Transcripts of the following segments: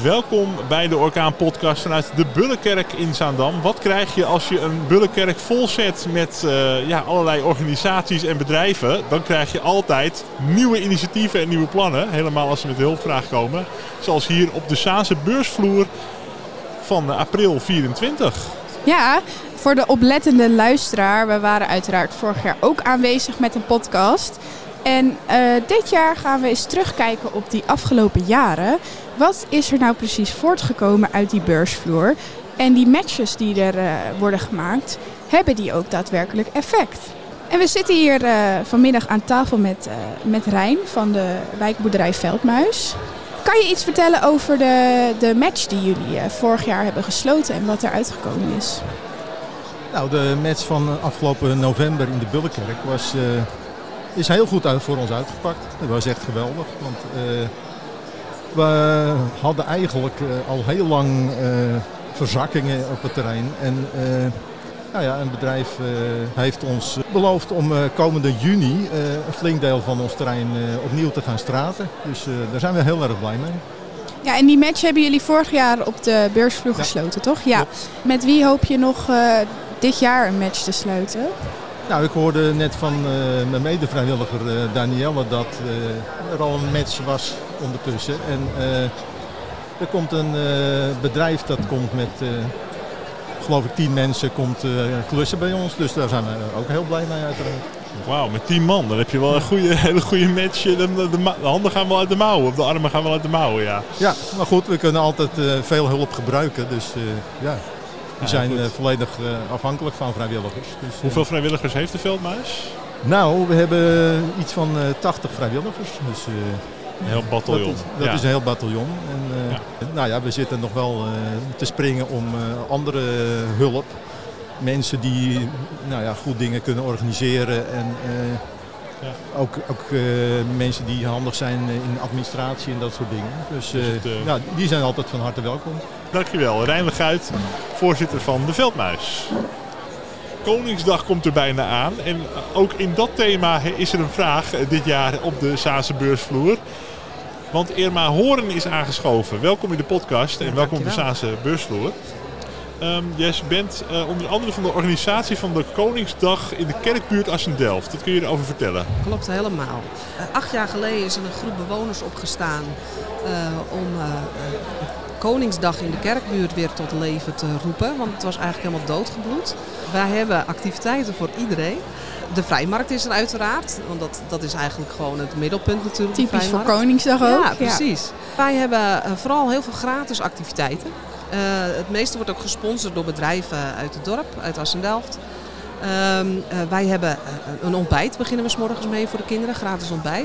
Welkom bij de Orkaan Podcast vanuit de Bullenkerk in Zaandam. Wat krijg je als je een Bullenkerk volzet met allerlei organisaties en bedrijven? Dan krijg je altijd nieuwe initiatieven en nieuwe plannen. Helemaal als ze met de hulpvraag komen. Zoals hier op de Zaanse beursvloer van april 24. Ja, voor de oplettende luisteraar. We waren uiteraard vorig jaar ook aanwezig met een podcast. En dit jaar gaan we eens terugkijken op die afgelopen jaren. Wat is er nou precies voortgekomen uit die beursvloer? En die matches die er worden gemaakt, hebben die ook daadwerkelijk effect? En we zitten hier vanmiddag aan tafel met Rijn van de wijkboerderij Veldmuis. Kan je iets vertellen over de match die jullie vorig jaar hebben gesloten en wat er uitgekomen is? Nou, de match van afgelopen november in de Bullenkerk is heel goed voor ons uitgepakt. Dat was echt geweldig, want we hadden eigenlijk al heel lang verzakkingen op het terrein. En een bedrijf heeft ons beloofd om komende juni een flink deel van ons terrein opnieuw te gaan straten. Dus daar zijn we heel erg blij mee. Ja, en die match hebben jullie vorig jaar op de beursvloer gesloten, toch? Ja. Klopt. Met wie hoop je nog dit jaar een match te sluiten? Nou, ik hoorde net van mijn medevrijwilliger Danielle dat er al een match was ondertussen. En er komt een bedrijf dat komt met, geloof ik, 10 mensen klussen bij ons. Dus daar zijn we ook heel blij mee uiteraard. Wauw, met 10 man, dan heb je wel een hele goede match. De handen gaan wel uit de mouwen, of de armen gaan wel uit de mouwen, ja. Ja, maar goed, we kunnen altijd veel hulp gebruiken, dus ja. We zijn volledig afhankelijk van vrijwilligers. Dus, hoeveel vrijwilligers heeft de Veldmuis? Nou, we hebben iets van 80 vrijwilligers. Dus, een heel bataljon. Dat is een heel bataljon. En, we zitten nog wel te springen om andere hulp. Mensen die goed dingen kunnen organiseren. En ook mensen die handig zijn in administratie en dat soort dingen. Dus die zijn altijd van harte welkom. Dankjewel, Rijn Leguit, voorzitter van de Veldmuis. Koningsdag komt er bijna aan en ook in dat thema is er een vraag dit jaar op de Zaanse beursvloer. Want Irma Horen is aangeschoven. Welkom in de podcast en welkom op de Zaanse beursvloer. Jij bent onder andere van de organisatie van de Koningsdag in de kerkbuurt Assendelft. Wat kun je erover vertellen? Klopt helemaal. 8 jaar geleden is er een groep bewoners opgestaan om Koningsdag in de kerkbuurt weer tot leven te roepen. Want het was eigenlijk helemaal doodgebloed. Wij hebben activiteiten voor iedereen. De vrijmarkt is er uiteraard, want dat is eigenlijk gewoon het middelpunt natuurlijk. Typisch voor Koningsdag ook. Ja, precies. Ja. Wij hebben vooral heel veel gratis activiteiten. Het meeste wordt ook gesponsord door bedrijven uit het dorp, uit Assendelft. Wij hebben een ontbijt, beginnen we 's morgens mee voor de kinderen, gratis ontbijt.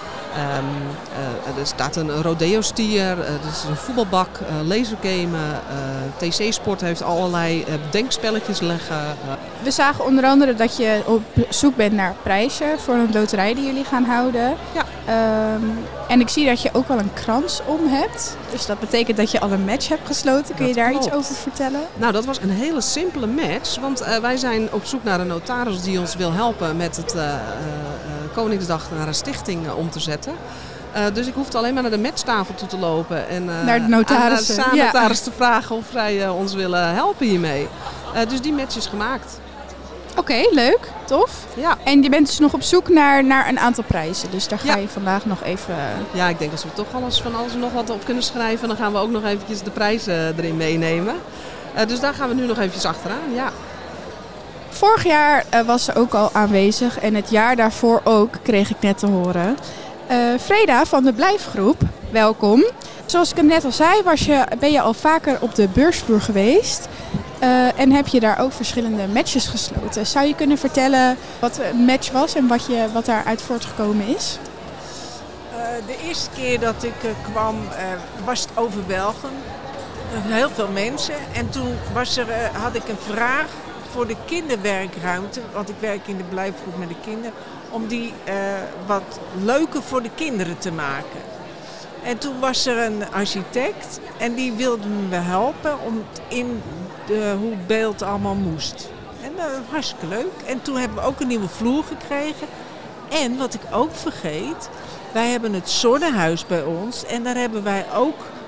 Er staat een rodeo-stier, er is een voetbalbak, lasergamen, TC Sport heeft allerlei denkspelletjes leggen. We zagen onder andere dat je op zoek bent naar prijzen voor een loterij die jullie gaan houden. Ja. En ik zie dat je ook al een krans om hebt. Dus dat betekent dat je al een match hebt gesloten. Kun je daar iets over vertellen? Nou, dat was een hele simpele match. Want wij zijn op zoek naar een notaris die ons wil helpen met het Koningsdag naar een stichting om te zetten. Dus ik hoefde alleen maar naar de matchtafel toe te lopen. En naar de notaris. Aan de notaris te vragen of zij ons willen helpen hiermee. Dus die match is gemaakt. Oké, leuk. Tof. Ja. En je bent dus nog op zoek naar een aantal prijzen. Dus daar ga je vandaag nog even... Ja, ik denk als we toch van alles nog wat op kunnen schrijven, dan gaan we ook nog eventjes de prijzen erin meenemen. Dus daar gaan we nu nog eventjes achteraan, ja. Vorig jaar was ze ook al aanwezig en het jaar daarvoor ook, kreeg ik net te horen. Freda van de Blijfgroep, welkom. Zoals ik het net al zei, ben je al vaker op de beursvloer geweest. En heb je daar ook verschillende matches gesloten. Zou je kunnen vertellen wat een match was en wat daaruit voortgekomen is? De eerste keer dat ik kwam was het overweldigend. Heel veel mensen. En toen had ik een vraag voor de kinderwerkruimte. Want ik werk in de Blijfgroep met de kinderen. Om die wat leuker voor de kinderen te maken. En toen was er een architect en die wilde me helpen om hoe het beeld allemaal moest. En dat was hartstikke leuk. En toen hebben we ook een nieuwe vloer gekregen. En wat ik ook vergeet, wij hebben het Zonnehuis bij ons en daar hebben wij ook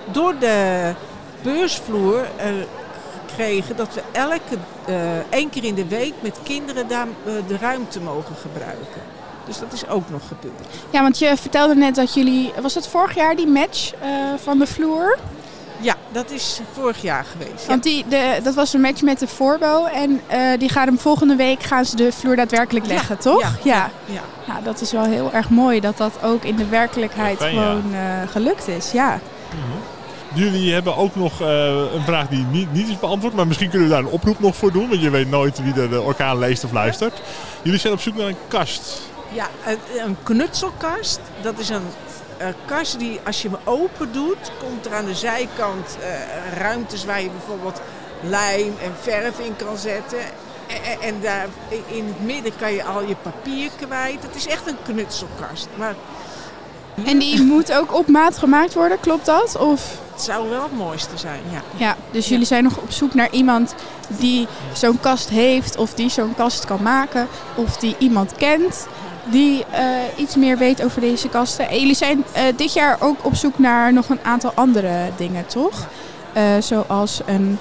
door de beursvloer gekregen dat we één keer in de week met kinderen daar de ruimte mogen gebruiken. Dus dat is ook nog gebeurd. Ja, want je vertelde net dat jullie... Was het vorig jaar die match van de vloer? Ja, dat is vorig jaar geweest. Ja. Want dat was een match met de Forbo. En die gaan hem volgende week gaan ze de vloer daadwerkelijk leggen, toch? Ja. Nou, dat is wel heel erg mooi dat dat ook in de werkelijkheid gelukt is. Ja. Mm-hmm. Jullie hebben ook nog een vraag die niet is beantwoord. Maar misschien kunnen we daar een oproep nog voor doen. Want je weet nooit wie de orkaan leest of luistert. Jullie zijn op zoek naar een kast. Ja, een knutselkast. Dat is een kast die als je hem open doet, komt er aan de zijkant ruimtes waar je bijvoorbeeld lijm en verf in kan zetten. En daar in het midden kan je al je papier kwijt. Het is echt een knutselkast. Maar en die moet ook op maat gemaakt worden, klopt dat? Of? Het zou wel het mooiste zijn, ja. Ja, dus jullie zijn nog op zoek naar iemand die zo'n kast heeft of die zo'n kast kan maken of die iemand kent die iets meer weet over deze kasten. En jullie zijn dit jaar ook op zoek naar nog een aantal andere dingen, toch? Zoals een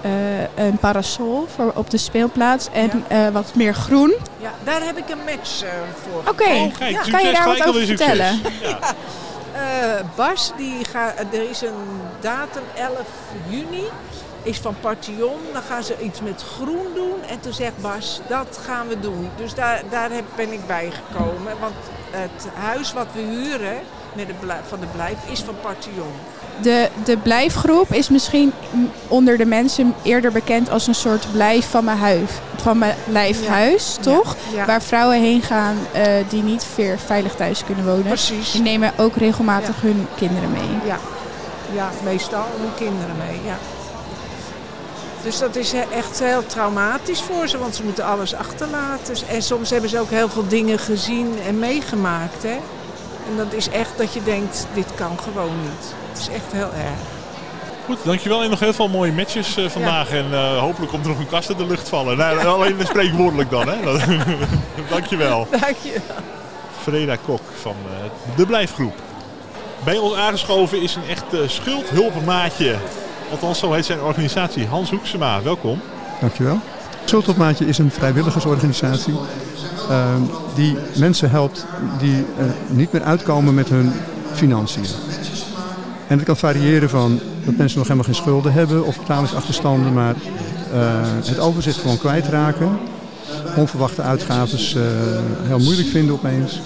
parasol voor op de speelplaats en wat meer groen. Ja, daar heb ik een match voor. Oké. Kan je daar wat over vertellen? Ja. Bas, er is een datum, 11 juni, is van Partillon. Dan gaan ze iets met groen doen. En toen zegt Bas, dat gaan we doen. Dus daar ben ik bij gekomen. Want het huis wat we huren van de Blijf is van Partillon. De Blijfgroep is misschien onder de mensen eerder bekend als een soort blijf van mijn lijfhuis, toch? Ja. Waar vrouwen heen gaan die niet veilig thuis kunnen wonen. Precies. Die nemen ook regelmatig hun kinderen mee. Ja, meestal hun kinderen mee, ja. Dus dat is echt heel traumatisch voor ze, want ze moeten alles achterlaten. En soms hebben ze ook heel veel dingen gezien en meegemaakt, hè. En dat is echt dat je denkt, dit kan gewoon niet. Het is echt heel erg. Goed, dankjewel. En nog heel veel mooie matches vandaag. Ja. En hopelijk komt er nog een kast in de lucht vallen. Nou, alleen spreekwoordelijk dan, hè. Dankjewel. Dankjewel. Freda Kok van de Blijfgroep. Bij ons aangeschoven is een echt schuldhulpmaatje. Althans, zo heet zijn organisatie. Hans Hoeksema, welkom. Dankjewel. Schuldhulpmaatje is een vrijwilligersorganisatie die mensen helpt die niet meer uitkomen met hun financiën. En dat kan variëren van dat mensen nog helemaal geen schulden hebben of betalingsachterstanden, maar het overzicht gewoon kwijtraken. Onverwachte uitgaven heel moeilijk vinden opeens.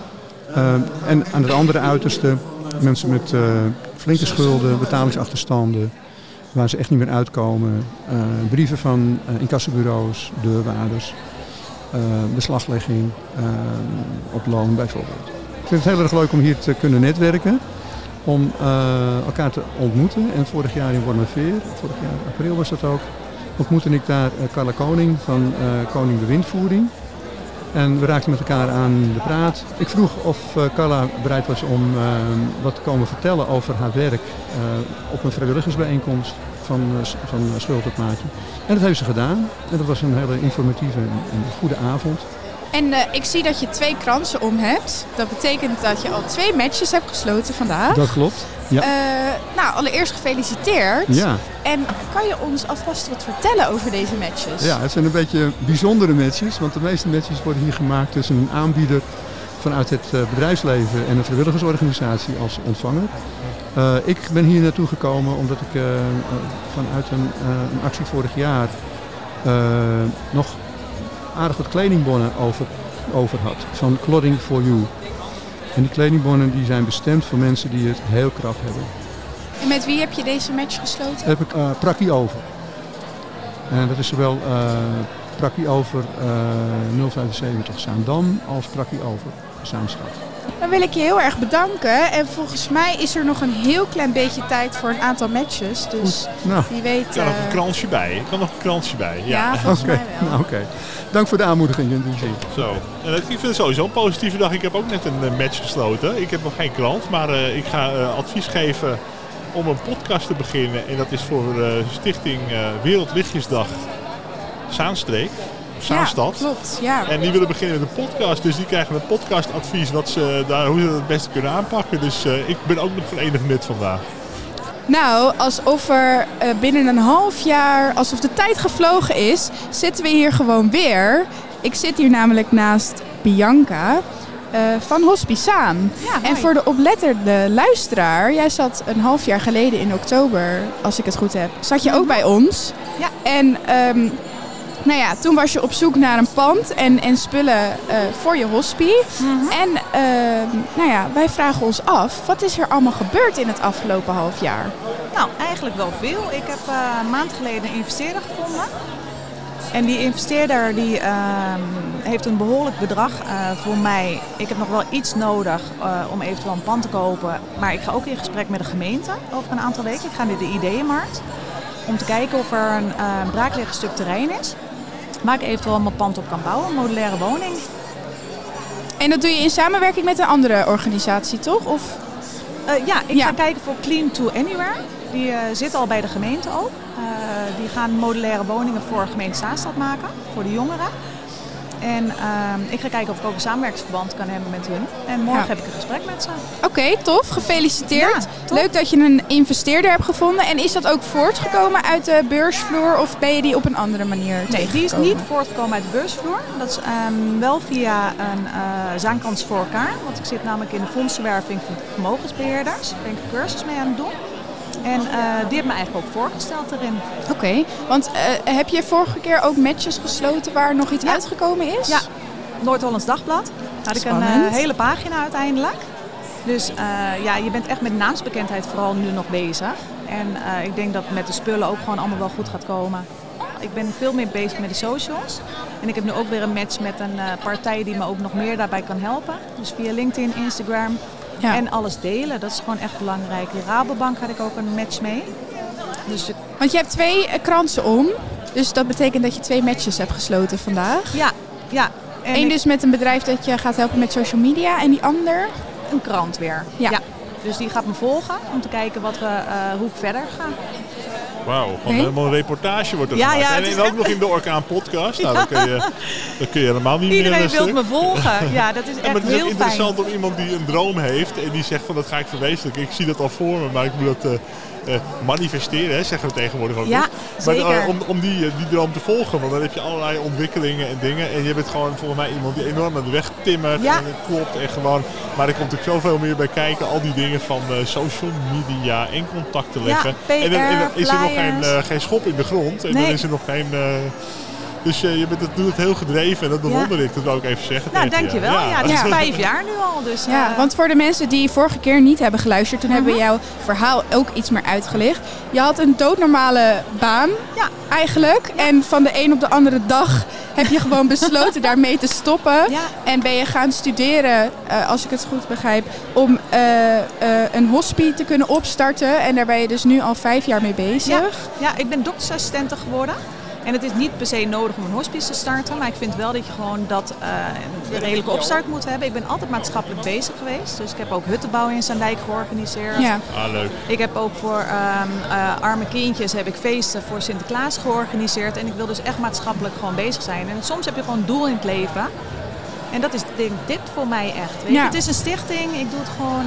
En aan het andere uiterste mensen met flinke schulden, betalingsachterstanden, waar ze echt niet meer uitkomen. Brieven van incassobureaus, deurwaarders, beslaglegging op loon bijvoorbeeld. Ik vind het heel erg leuk om hier te kunnen netwerken, om elkaar te ontmoeten. En vorig jaar in Wormerveer, vorig jaar april was dat ook, ontmoette ik daar Carla Koning van Koning de Windvoering. En we raakten met elkaar aan de praat. Ik vroeg of Carla bereid was om wat te komen vertellen over haar werk op een vrijwilligersbijeenkomst van Schuldhulpmaatje. En dat heeft ze gedaan. En dat was een hele informatieve en goede avond. En ik zie dat je 2 kransen om hebt. Dat betekent dat je al 2 matches hebt gesloten vandaag. Dat klopt. Ja. Nou, allereerst gefeliciteerd. Ja. En kan je ons alvast wat vertellen over deze matches? Ja, het zijn een beetje bijzondere matches. Want de meeste matches worden hier gemaakt tussen een aanbieder vanuit het bedrijfsleven en een vrijwilligersorganisatie als ontvanger. Ik ben hier naartoe gekomen omdat ik vanuit een actie vorig jaar nog aardig wat kledingbonnen over had. Van Clothing for You. En die kledingbonnen die zijn bestemd voor mensen die het heel krap hebben. En met wie heb je deze match gesloten? Heb ik Prakkie Over. En dat is zowel Prakkie Over 075 Zaandam als Prakkie Over Zaanstad. Dan wil ik je heel erg bedanken. En volgens mij is er nog een heel klein beetje tijd voor een aantal matches. Dus wie weet... Er kan nog een kransje bij. Ja, volgens mij wel. Oké. Dank voor de aanmoediging. Zo. En ik vind het sowieso een positieve dag. Ik heb ook net een match gesloten. Ik heb nog geen klant, maar ik ga advies geven om een podcast te beginnen. En dat is voor stichting Wereldlichtjesdag Zaanstreek. Zaanstad. Ja, klopt. Ja. En die willen beginnen met een podcast. Dus die krijgen een podcastadvies hoe ze dat het beste kunnen aanpakken. Dus ik ben ook nog van enig nut vandaag. Nou, alsof er binnen een half jaar, alsof de tijd gevlogen is, zitten we hier gewoon weer. Ik zit hier namelijk naast Bianca van Hospicaan. Ja, en voor de opletterde luisteraar, jij zat een half jaar geleden in oktober, als ik het goed heb, zat je ook bij ons. Ja. En toen was je op zoek naar een pand en spullen voor je hospie. En wij vragen ons af, wat is er allemaal gebeurd in het afgelopen half jaar? Nou, eigenlijk wel veel. Ik heb een maand geleden een investeerder gevonden. En die investeerder die heeft een behoorlijk bedrag voor mij. Ik heb nog wel iets nodig om eventueel een pand te kopen. Maar ik ga ook in gesprek met de gemeente over een aantal weken. Ik ga naar de Ideeënmarkt om te kijken of er een braakliggend stuk terrein is. Waar ik eventueel mijn pand op kan bouwen, een modulaire woning. En dat doe je in samenwerking met een andere organisatie, toch? Of? Ik ga kijken voor Clean to Anywhere. Die zit al bij de gemeente ook. Die gaan modulaire woningen voor gemeente Zaanstad maken, voor de jongeren. En ik ga kijken of ik ook een samenwerkingsverband kan hebben met hun. En morgen heb ik een gesprek met ze. Oké, tof. Gefeliciteerd. Ja, top. Leuk dat je een investeerder hebt gevonden. En is dat ook voortgekomen uit de beursvloer of ben je die op een andere manier Nee, die is tegengekomen? niet voortgekomen uit de beursvloer. Dat is wel via een Zaankans voor elkaar. Want ik zit namelijk in de fondsenwerving van vermogensbeheerders. Daar ben ik een cursus mee aan het doen. En die heeft me eigenlijk ook voorgesteld erin. Oké, want heb je vorige keer ook matches gesloten waar nog iets uitgekomen is? Ja, Noord-Hollands Dagblad. Had ik een hele pagina uiteindelijk. Dus je bent echt met naamsbekendheid vooral nu nog bezig. En ik denk dat met de spullen ook gewoon allemaal wel goed gaat komen. Ik ben veel meer bezig met de socials. En ik heb nu ook weer een match met een partij die me ook nog meer daarbij kan helpen. Dus via LinkedIn, Instagram. Ja. En alles delen, dat is gewoon echt belangrijk. Die Rabobank had ik ook een match mee. Dus want je hebt 2 kransen om. Dus dat betekent dat je 2 matches hebt gesloten vandaag. Ja. Eén dus met een bedrijf dat je gaat helpen met social media. En die ander? Een krant weer. Ja. Dus die gaat me volgen om te kijken hoe ik verder ga. Wauw, gewoon helemaal een reportage wordt er gemaakt. En ook nog in de Orkaan podcast. Nou, dan kun je helemaal niet Iedereen meer... wil me volgen. Ja, dat is echt heel fijn. Maar het is interessant om iemand die een droom heeft en die zegt van dat ga ik verwezenlijken. Ik zie dat al voor me, maar ik moet dat manifesteren, hè, zeggen we tegenwoordig ook. Ja, zeker. Maar om die droom te volgen, want dan heb je allerlei ontwikkelingen en dingen. En je bent gewoon volgens mij iemand die enorm aan de weg timmert en het klopt en gewoon... Maar er komt natuurlijk zoveel meer bij kijken, al die dingen van social media en contacten leggen. PR, en dan is er nog flyers. geen schop in de grond en dan is er nog geen... Dus je doet het heel gedreven en dat bewonder ik, dat wil ik even zeggen. Nou, dankjewel. Ja, het is 5 jaar nu al. Dus, want voor de mensen die vorige keer niet hebben geluisterd, toen hebben we jouw verhaal ook iets meer uitgelicht. Je had een doodnormale baan eigenlijk. En van de een op de andere dag heb je gewoon besloten daarmee te stoppen. Ja. En ben je gaan studeren, als ik het goed begrijp, om een hospie te kunnen opstarten. En daar ben je dus nu al 5 jaar mee bezig. Ja, ik ben doktersassistente geworden. En het is niet per se nodig om een hospice te starten, maar ik vind wel dat je gewoon een redelijke opstart moet hebben. Ik ben altijd maatschappelijk bezig geweest, dus ik heb ook huttenbouw in Zaandijk georganiseerd. Ja. Leuk. Ik heb ook voor arme kindjes feesten voor Sinterklaas georganiseerd en ik wil dus echt maatschappelijk gewoon bezig zijn. En soms heb je gewoon een doel in het leven en dat is dit voor mij echt. Weet je? Het is een stichting, ik doe het gewoon...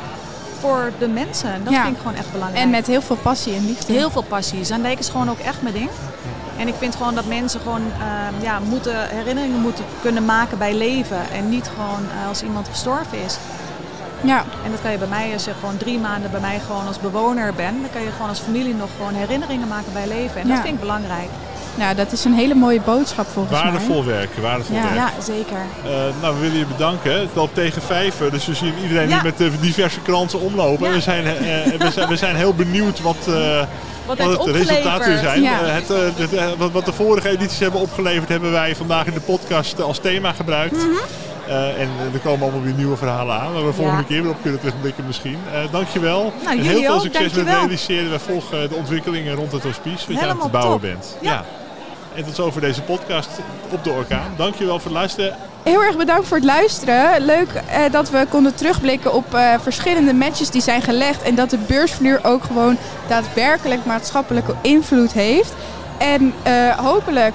voor de mensen. Dat vind ik gewoon echt belangrijk. En met heel veel passie en liefde. Heel veel passie. Zaandijk is gewoon ook echt mijn ding. En ik vind gewoon dat mensen gewoon herinneringen moeten kunnen maken bij leven. En niet gewoon als iemand gestorven is. Ja. En dat kan je bij mij, als je gewoon 3 maanden bij mij gewoon als bewoner bent. Dan kan je gewoon als familie nog gewoon herinneringen maken bij leven. En dat vind ik belangrijk. Nou, dat is een hele mooie boodschap volgens mij. Waardevol werk. Ja, zeker. We willen je bedanken. Het loopt tegen 5, dus we zien iedereen nu met diverse kransen omlopen. Ja. We zijn heel benieuwd wat het resultaat weer zijn. Ja. Wat de vorige edities hebben opgeleverd, hebben wij vandaag in de podcast als thema gebruikt. Mm-hmm. En er komen allemaal weer nieuwe verhalen aan, waar we volgende keer weer op kunnen terugblikken misschien. Dankjewel. Nou, en heel veel succes dankjewel. met het realiseren. We volgen de ontwikkelingen rond het hospice, wat je aan het bouwen bent. Ja. En tot zover deze podcast op de Orkaan. Dankjewel voor het luisteren. Heel erg bedankt voor het luisteren. Leuk dat we konden terugblikken op verschillende matches die zijn gelegd. En dat de beursvloer ook gewoon daadwerkelijk maatschappelijke invloed heeft. En hopelijk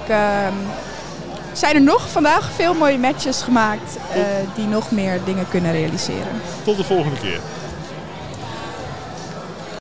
zijn er nog vandaag veel mooie matches gemaakt die nog meer dingen kunnen realiseren. Tot de volgende keer.